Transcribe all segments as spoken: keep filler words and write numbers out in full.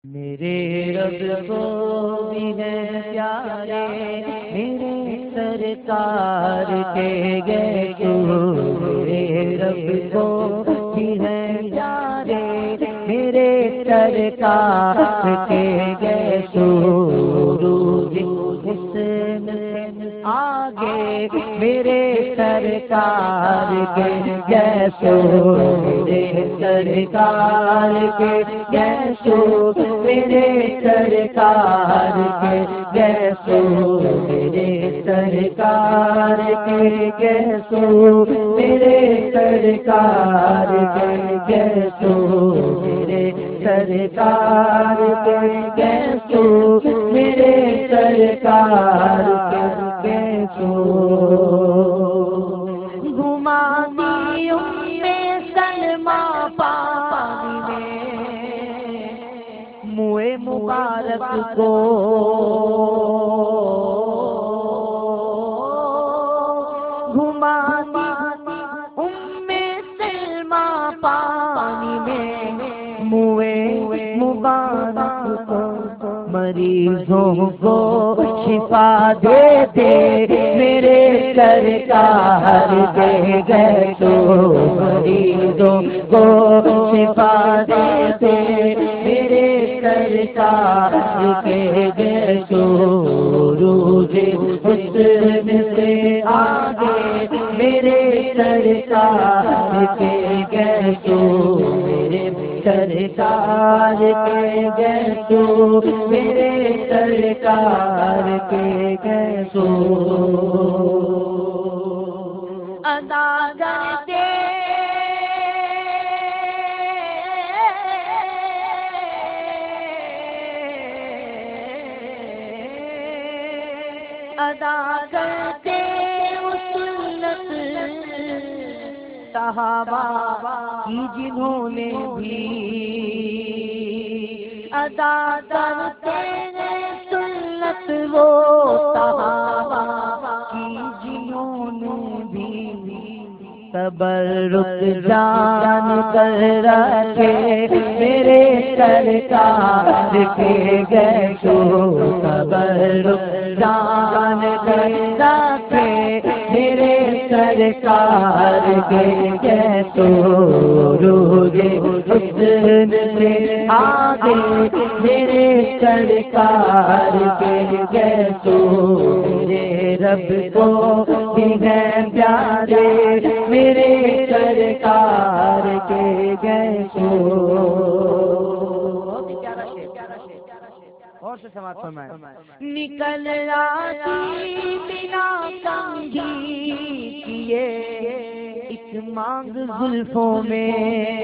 میرے رب کو بھی ہے پیارے میرے سرکار کے گیسو، میرے رب کو بھی ہے پیارے میرے سرکار کے گیسو، روز حسن آگے میرے سرکار کے گیسو، میرے سرکار کے گیسو، میرے سرکار کے گیسو، میرے سرکار کے گیسو، میرے سرکار کے گیسو، میرے سرکار کے گیسو، میرے سرکار کے گیسو، گھما دی میں سلمہ پانی میں منہ مبارک کو، گھما دی ام سلمہ پانی میں منہ مبارک کو، مریضوں کو شفا دے دے میرے سرکار کے گیسو، مریضوں کو شفا دے دے میرے سرکار کے گیسو، روز حسن سے آگے میرے سرکار کے گیسو، میرے سرکار کے گیسو، میرے سرکار کے گیسو، ادا کرتے ادا کرتے سنت صحابہ کی جنہوں نے بھی، ادا کرتے سنت وہ صحابہ کی جنہوں نے بھی، تبرک جان کر رکھے میرے سرکار کے گیسو، تبرک جان کر رکھے میرے سرکار کے گیسو، روز حسن سے آگے میرے سرکار کے گیسو، میرے رب کو بھی ہے پیارے میرے سرکار کے گیسو، اور سے سماعت فرمائیں، نکل آتی بنا سمجھی کیے ایک مانگ زلفوں میں،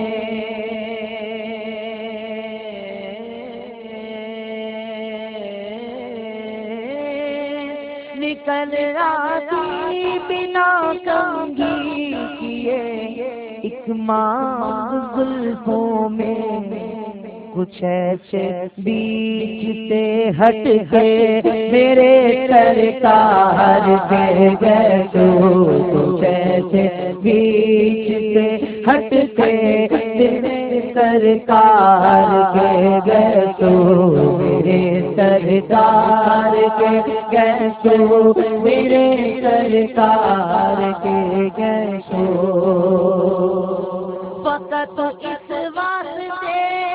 نکل آتی بنا سمجھی کیے ایک مانگ زلفوں میں، کچھ ایسے بیچ سے ہٹ کے میرے سرکار کے گیسو، کچھ ایسے بیچ سے ہٹ کے میرے سرکار کے گیسو، میرے سرکار کے گیسو، میرے سرکار کے گیسو، فقط اس واسطے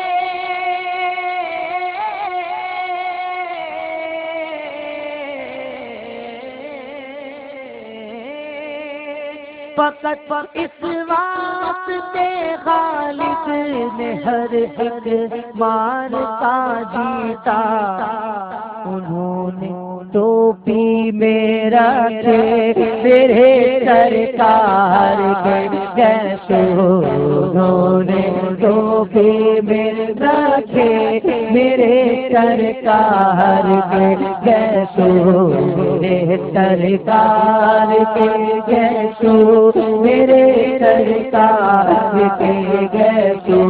فقط اس واسطے خالق نے ہر ایک مارتا جیتا، انہوں نے ٹوپی میں رکھے میرے سرکار کے گیسو، انہوں نے ٹوپی میں رکھے میرے سرکار کے گیسو، میرے سرکار کے گیسو، میرے سرکار کے گیسو،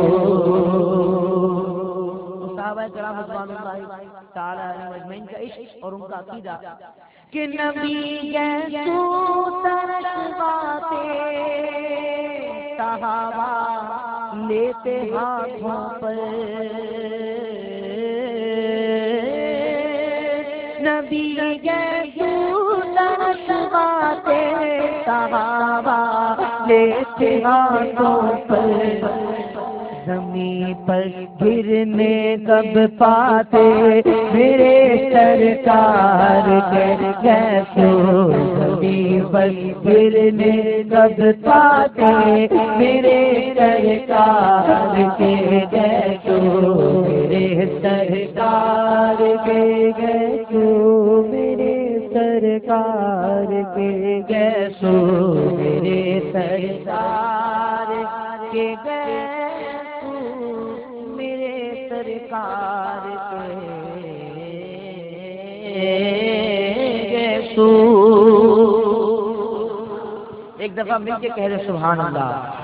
صحابہ کرام رضوان اللہ تعالی علیہم اجمعین کا عشق اور ان کا عقیدہ کہ نبی گیسو ترش باتیں صحابہ لیتے ہاتھوں پر نبی گئے ترشواتے صحابہ لیتے ہاتھوں پر زمین پر گرنے کب پاتے میرے سرکار کے کیسو زمین پر گرنے کب پاتے میرے سرکار کے کیسو میرے سرکار کے کیسو میرے سرکار کے کیسو میرے سرکار کے کیسو میرے سرکار کے کیسو. ایک دفعہ مل کے کہہ رہے سبحان اللہ.